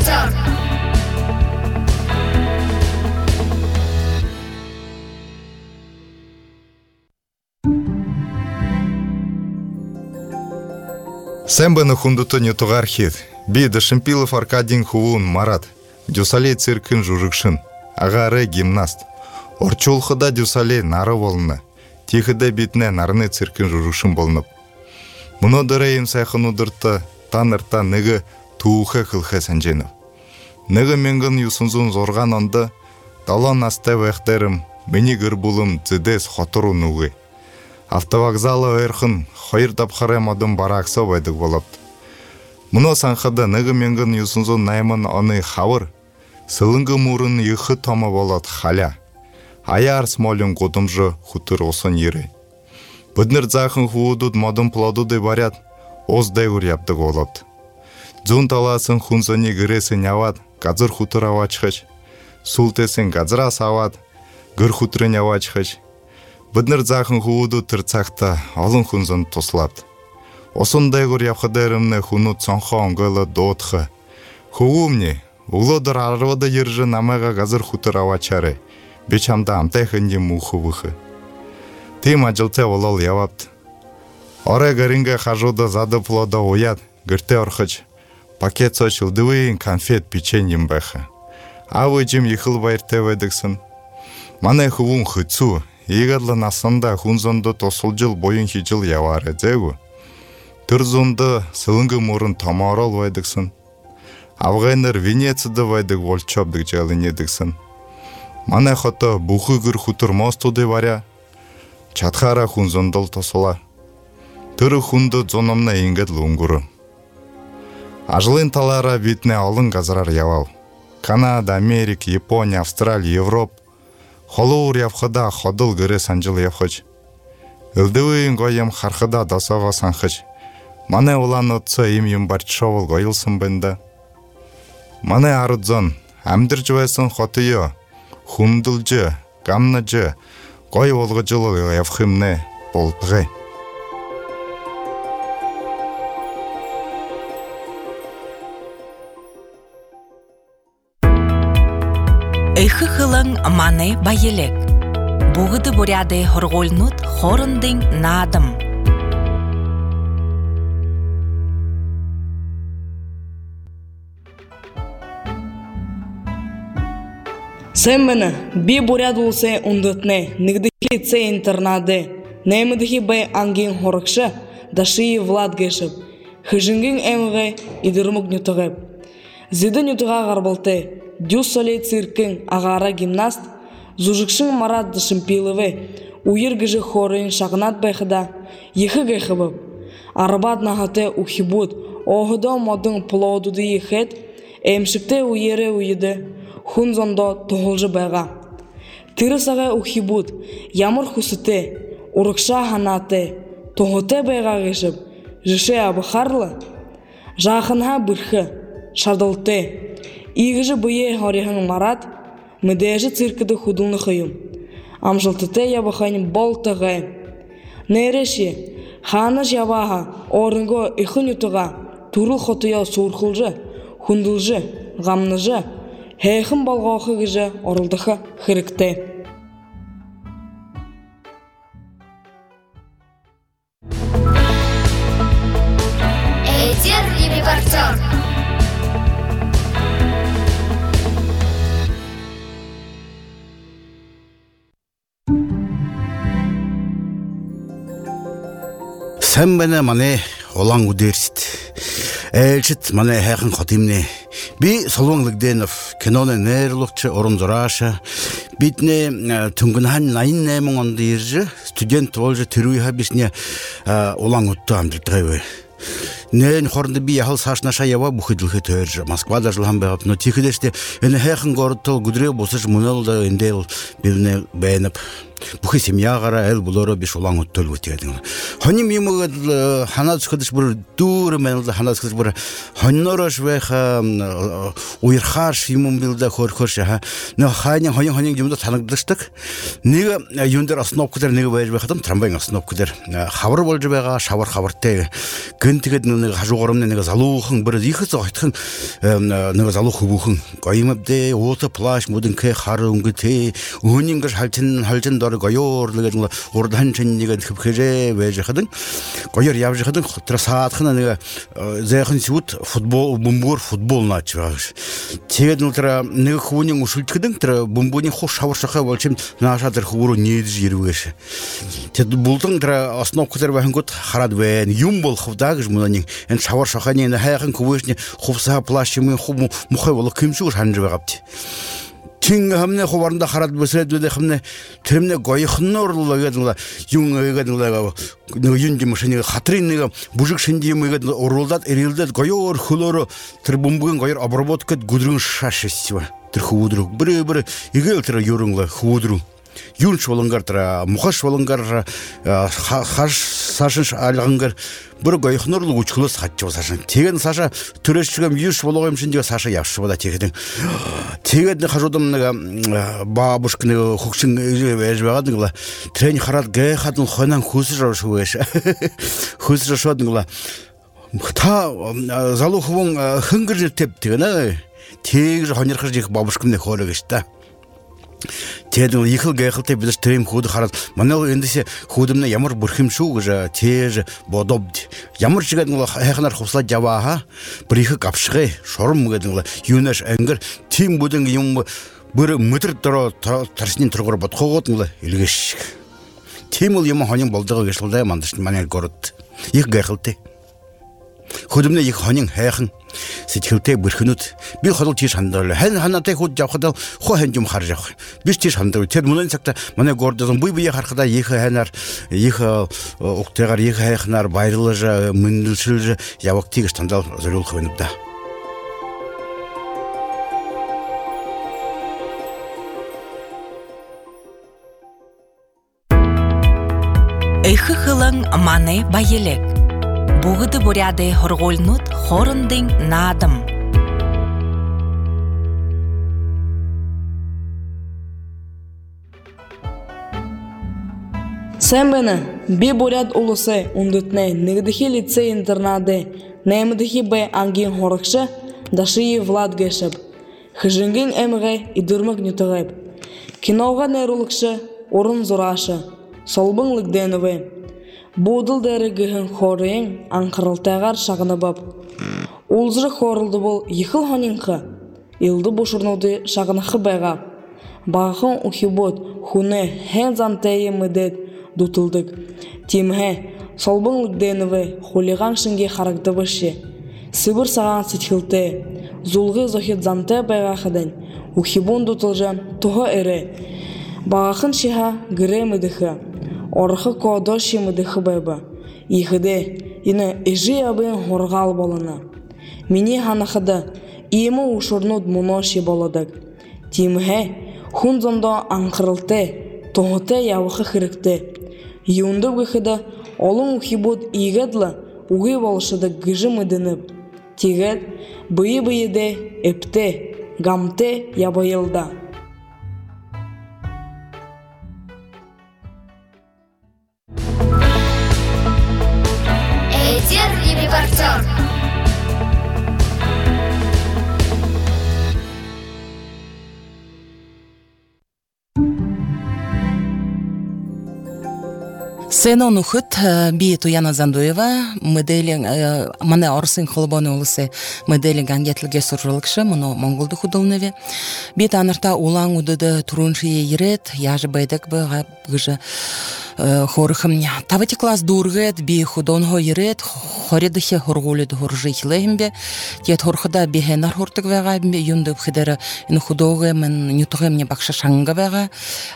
репортер. Сэмбэны хундуты нютугар хит. Бида Шимпилов Аркадин Хувун Марат. Дюсалей циркын жужыкшын. Агары гимнаст. Орчулхыда дюсалей нары болыны. Тихыда битне нарны циркын жужыкшын болынып. Мұны дырайым сайхын удыртты. Танырта нығы туухы қылхы сәнженіп. Нығы менгін юсынзун зорған онды. Далан асты вәхтерім. Мені гырбулым цидес хотыру нұғы. Автовокзалы өрхін, қойыр тапқарым адым барақсы байдық болапты. Мұны санқыда нығы менгін юсынзун наймын оны хавыр, сылыңғы мұрын үйхі тамы болат халя. Аяр смолын қотымжы хутыр осын ері. Бұдныр зақын хуудуд мадым пладуды барят, оздай үряптық олапты. Дзун таласын хунзаны гіресін явад, қазыр хутыр авачхыч. Султесін қазыра савад, гір хутрын авачхыч. Бұдныр зақын хууду тұрцақта алын хунзын тослапты. Осындай ғыр япқыдерімні хунут сонға оңғылы доотқы. Хуумне, ұлыдыр арвады ержі намаға қазыр хутыр авачары. Бечамда амтайхынде мухы вұхы. Тим ажылте олал явапты. Оре гәрінге қажуды зады плода ояд, гірте орхыч. Пакет сочылдывыйын конфет печеньем бәхі. Авы жим ехыл байырте ведіксін. Мане хуун хыцу. Егерлі насында хунзонды тосылжыл бойын хижыл явары зәгу. Түрзонды сылыңғы мұрын тамарал вайдықсын. Авғайныр Венецияды вайдық волчабдық жалын едіксын. Мане хоты бұхы гүр хутыр мостуды варя. Чатхара хунзондыл тосыла. Түрі хунды зонымна енгет луңгұры. Ажылын талара битне алын қазарар явау. Канада, Америка, Япония, Австралия, Европ. Холур явхыда ходыл гірі санжыл явхыч. Үлдіуін ғойым хархыда дасаға санхыч. Мане олан отсы им барчшовыл ғойылсын бэнді. Мане арыдзон, әмдір жуайсын хотыйо, хундылжы, гамныжы, ғой олғы жылы явхымны болтығы. Ыхы хылың маны байелек. Бұғыды бұряды хорғолнут хорындың надым. Сен мені би бұряд олсы ұндытны, нігдіхі це интернады, нәмідіхі бай ангин хорықшы, дашыйы влад гешіп, хыжынгин әміғі идырмық нютығып. Зиді нютыға ғарбылты, Дюсалей циркын ағара гимнаст, зужықшын Марат Шимпиловы, уйыр гіжі хорын шағынат байқыда, ехі гайқыбып. Арабат нағаты ухибуд, оғыда модың плодуды ехет, әмшікті уйері уйыды, хунзонда тоғылжы байға. Тырысаға ухибуд, ямыр хусыты, ұрықша ханаты, тоғыты байға ғешіп, жышы абықарлы, жақынға бірхі, шардылты. Игіжі бұйе хорихын Марат, мүдәжі циркіді худылны қойым. Амжылтыты ябақайын болтығы. Нәреші, ханы жабаға, орынғы үйхін үтіға, турыл хотыя сұрқылжы, хундылжы, ғамныжы, хейхін балғақы гіжі орылдықы хірікті. Репортер. Sen bana mane olan udersit. Elçit mane hekin khatımne. Bir solvanlıkdenov kinona nerlukçı orunzuraşa. Bitne tunggunhan nayın nemin onda yerci. Student olca terüyha bisne olan uttu amdırtgayı. Нэн хорнды би яхал сашнаша ява бухидылхы төрж Москвада жылхан бэхап но тихидеште эне хэхэн городтол гудре босыш мунал да эндел бивне бэйнап Бүхи семьягара эл булоро биш улаң өттөл өтедин. Хоним юмыгы ханаз кыдыш бір дур менлды ханаз кыдыш бір хоннорош веха уйрхаш юмун билда хорша. Но ханин хонин юмда танагдыштык. Неге юндер основкудер неге бэж бехатым трамвайын основкудер. Хабар болж бега шавар хабарте. Гынтыгыд неге хажугорымны неге залухын бір ихы зойтын неге залух хубухын. Гайымыбде оты плащ мудын ке хары унгыте унингер halten dort goyor legen ordan chennigen kepkere wejehadın goyor yavjehadın trasatkhna ne zehn sut futbol bumbur futbolna чваш tegen tra ne khwoning usultkidin tra bumbuni хош шаваршаха болчим нашатыр хуру нед жирвеш те бултын tra основкутер вахнгут харад вен юм бол хвдагж мунани эн шаваршаха не хайхан кувешни хувса плащымы хуму мухай бол кимшур ханжы гапти Тинг хамне ховарында харат бесредуде хамне темне гойхнорлыгыдыла юнгыгыдыла юнди машине хатринныга бужик шендимыгыд орулдат эрилдет гойор хулоро трибумбугын гойор обработка гудрун шашесива трхудрук бре игел тра юрунгла худру юнш болонгар тра мухаш болонгар хаш сашыш алгангар бір гойхнорлы учулус хатчу сашын tegen саша төрешчүгем юш болгоем шиндиге саша явшы бода тегедин tegen хажудымныга бабушкыны хукшин вежбагадыгла трени харат ге хатын хонан хусжошуеш хусжошодыгла та залухвон хынгыр тептигена тег хонерхжих бабушкымны хорыгышта Тедин ихыл гэхэлтэй бидэж тэм хүүд хараад манайг эндээсээ хүүдэмнэ ямар бүрхэм шүү гэж тэж бодобд ямар чигэд нэг хайхнаар хувслаад яваа бүр их гавшгэ шором гэдэг нэг юунаш ангар тим бүдэн юм бүр метр дөрөө тарсны төргөр бодхогод нэг илгэш тим үл юм хонин болдгоо гэшлдэ мандаш манай город их гэхэлтэй хүүдэмнэ их хонин хайхан сэтгэлтэй бүрхнүүд би ходол тийш хандал хэн ханатай хүүд явхад хоо хэн юм харж явах биш тийш хандал тэр мөнэн цагта манай гордон буй харахда их ханаар их уктайгаар их хайхнаар баярлаж мөндлшил явах тийш тандал зориулах байна да Эйхы хылың маны байелек Бугыды буряды хорголнут хорындың надым. Сэмбэна, би буряд улысы ундытны нигдыхи лицей интернады, нэмдыхи бэ ангин хорыкшы, дашии влад гэшіп. Хыжынгин эмге идырмык нютығып. Киноға нэрулыкшы, орын зурашы, солбыңлык дэнывы. Будыл дәрігіхін хорыйын аңқырылтайғар шағыны бап. Улжыры хорылды бол ехыл хонинқы, илді бошырнуды шағынықы байға. Бағын ухибот хуны хэн зантайы мүдет дутылдық. Тимхе, солбыңлық дәніві хулиған шынге характы башы. Сыбыр саған сетхілті, зулғы зохет зантай байға қыдын. Ухибон дутылжан тұға әрі. Бағын шиға гіре мүдіхі. Орхы кодоши мыдыхы байба. Ихыде, ины ижи абын хоргал болына. Мини ханахыда, иемі ушурнуд муноши боладык. Тимхе, хунзондо аңқырылты, тоғыты явықы хырыкты. Юнды бұхыда, олың ухибуд игедлі, уғы болышыды гыжы мыдынып. Тигет, быйы-быйыде, эпте, гамте ябайылда. Сцена ухыт би Туяна Зандуева моделин мане орсын холбоны улысы моделин ангетлге суржылыкшы муну монголду худолневе би танырта улаң удыды туруншие ерет яжы байдык быга гыжы хорхым тавати класс дургет би худонго ирет хоридхе хоргулет хоржихлембе тет хорхада бихенар хортык вега юнды хидера ин худога мен нютуге мне бакша шанга вега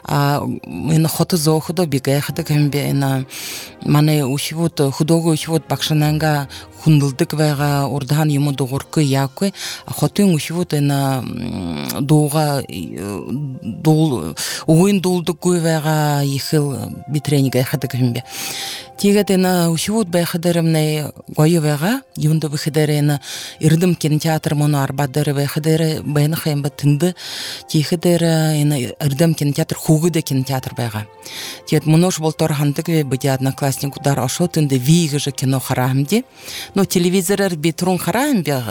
ин хоты зохудо биге хадагембе ина мане ушивут худога ушивут бакшананга хундылдык вега ордан юму догоркы якы хотын ушивут ина дога дол уин долдык вега ихил битрениге хадагембе тегет ина ушивут бехадеремне гойвега юнды бехадерена ирдым кинотеатр моно арбадары бехадере бен хайм батынды тихедере ина ирдым кинотеатр хугыда кинотеатр бега тет монош болтор хандык ве бите одноклассник удар ашотынды виге же кино харамди но телевизорер битрун харамби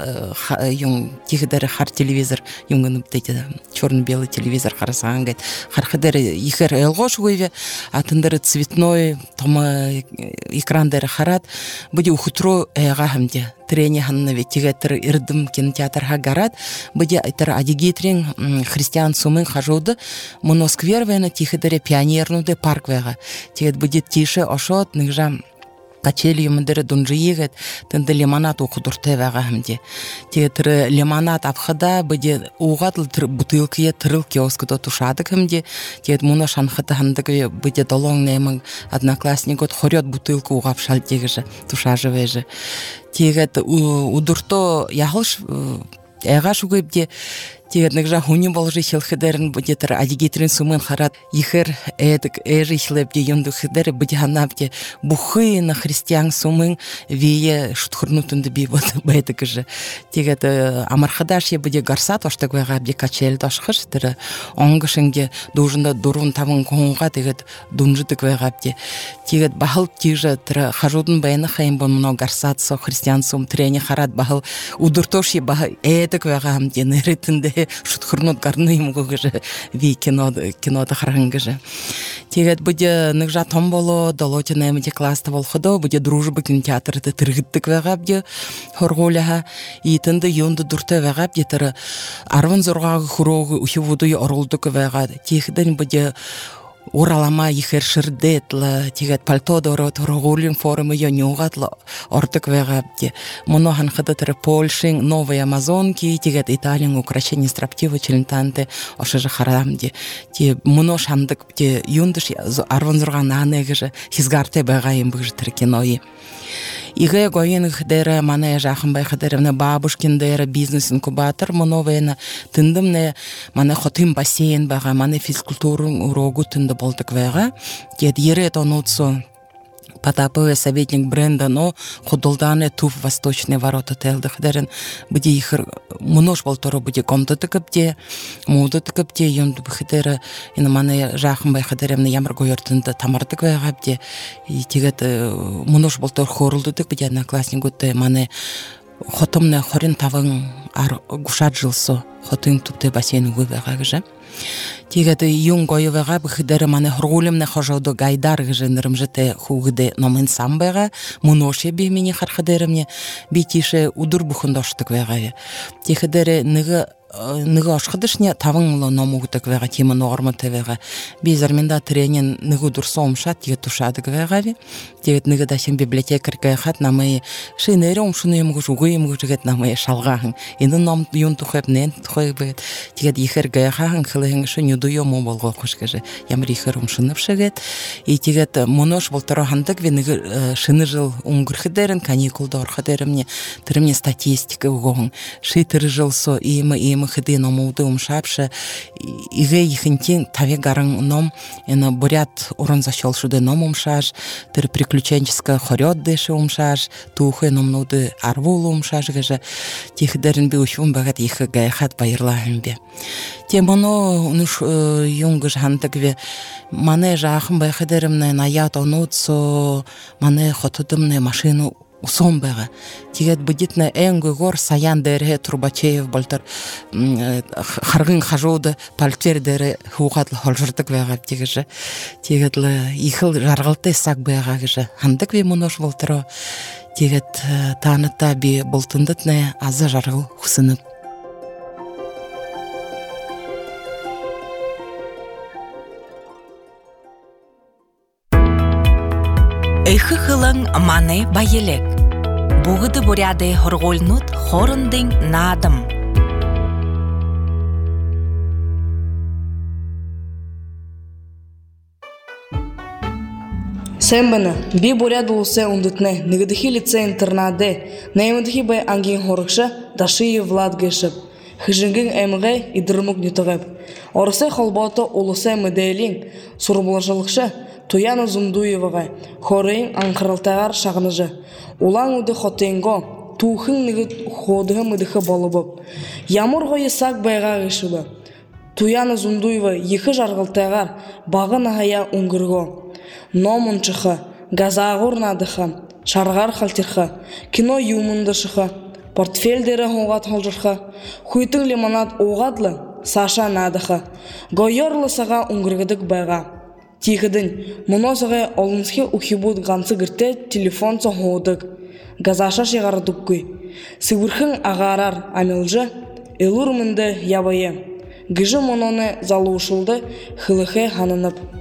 юн тихедере хар телевизор юнгын бите черно-белый телевизор харасан гет хархедере ихер элгош гойве атындыры цветной тома экрандары харат буде ухутро гахамде трени ханнаве тигетер ирдым кинотеатрга гарат буде айтар адигитрин христиан сумын хажуды моносквер вена тихедере пионернуде парк вега тигет будет тише ошот ныгжам качели юмдere дунжиегет тенде лимонад ухудурте вегахмде тетр лимонад апхада буде угатл бутылкие тырыл киоскуда тушадыкмде тет муна шанхата хандык буде долон немын одноклассник от хорет бутылку угапшал тегеже тушажевеже тегет удурто яхылш эгашугебде тегетнек жа хуни болжи хилхедерин будетер адигитрин сумын харат ихер эдик эрихлебде юнду хедер будиханабде бухы на христиан сумын вие шутхурнутунды би вот байтык же тегет амархадаш я буде гарсат оштак вегабде качел дашхыш тер онгышынге дужында дурун тавын конга тегет дунжытык вегабде тегет бахыл тиже тер хажудын байны хайм боно гарсат со христиан сум трени харат бахыл удуртоши бах эдик вегамде неретинде шутхурнут гарным гоже ви кинода харангаже тегет буде ныкжа томболо долотине мете класста волходо буде дружба кинотеатрда тыргыттык вегабде хорголяга итинде юнды дурте вегабде тер арван зорга хурогы ухивуду орулдык вега тегден буде уралама ихер шырдетла тегет пальто доро торгулин форумы йонюгатла ортык вегабде моно ханхада тер Польшин новые амазонки тегет Италиян украшение строптивы челентанте ошеже харамде те моно шандык те юндыш арванзурган анегеже хизгарте бегаим быжы тер кинои иге гоин хдере мане жахын бай хдеревне бабушкин дере бизнес инкубатор моновена тындымне мане хотым бассейн бага мане физкультура урогу тынды болдык вега кет ере тонуцу Потаповый советник бренда, но худолдане туф восточные ворота телдых дерен, где их множ болторо буде комната капте, мода капте, ён бхитера и на мане жахм бай хадерем на ямар гойортында тамартык вайгапте, и тигет множ болтор хорлды так буде одноклассник гуте мане хотымне хорин тавын ар гушат жылсо, хотын тупте бассейн гуйбагаже. Тигет юн гойвега бхидер мане хрулемне хожодо гайдар гженерм жете хугде номен самбега муноше би мини хархадеремне битише удур бухундоштык вегаве. Тихедере ныга ашхадышне тавыңлы номугтык вега тима норма тевега. Бизерменда тренин ныгу дурсом шат тигет тушадык вегаве. Тигет ныга дашин библиотекарга хат намай шинером шуным гужугым гужгет намай шалгаһын. Инде ном юн тухепнен тухайбет. Тигет ихерга хаһын хылыһын шуны дуё моболго кушкаже. Ямри херум шынып шегет. И тигет монош болтора хандык вены шыны жыл унгурхедерен каникулда орхадеремне тиремне статистика угон. Шитер жыл со и мы ходы на моуды умшапше, иге ихинтин таве гаран ном, ена бурят урон зашел шуды ном умшаш, тер приключенческая хорет деши умшаш, тухе ном нуды арвулу умшаш гаже, тих дерен би ушум багат их гайхат байырлагым бе. Тем оно нуш юнгыш хантагве мане жахым байхадеремне наят онуцо, мане хотудымне машину усомбега. Тигет будитне энгы гор саян дере Трубачеев болтар харгын хажуды пальтер дере хугат холжыртык вегап тигеже. Тигетле ихыл жаргалты сак бегагеже. Хандык ви монош болтаро. Тигет таныта би болтындытне азы жаргыл хусынып. Ихы хылың маны байелек. Буғыды буряды хорғолнут хорындың надым. Сэмбэна, би буряд улусе ундытне, нигдыхи лице интернаде, неймдыхи бай ангин хорыкша, дашии влад гешіп. Хыжынгин эмге идырмук нютығып. Орысе холбото улусе меделин, сурбулашылықша, Туяна Зундуевага, хорейн анқырылтағар шағыныжы. Улан уды хотенго, тухын нигит ходыға мыдыхы болыбып. Ямур ғойы сак байға ғышылы. Туяна Зундуева екі жарғылтағар, бағын ағая уңгырго. Номынчықы, газағыр надықы, шарғар қалтырқы, кино юмындышықы, портфельдері хоғат холжырқы, хуйтың лимонад оғадлы, Саша надықы, гойорлы саға уңгыргыдық байға. Тихідін, мұнозығы олымске ухибуд ғансы гірте телефон соғудық, газаша шеғардық көй. Сығырхын ағарар амилжы, елур мінді ябайы. Гыжы мұноны залушылды, хылықы ханынып.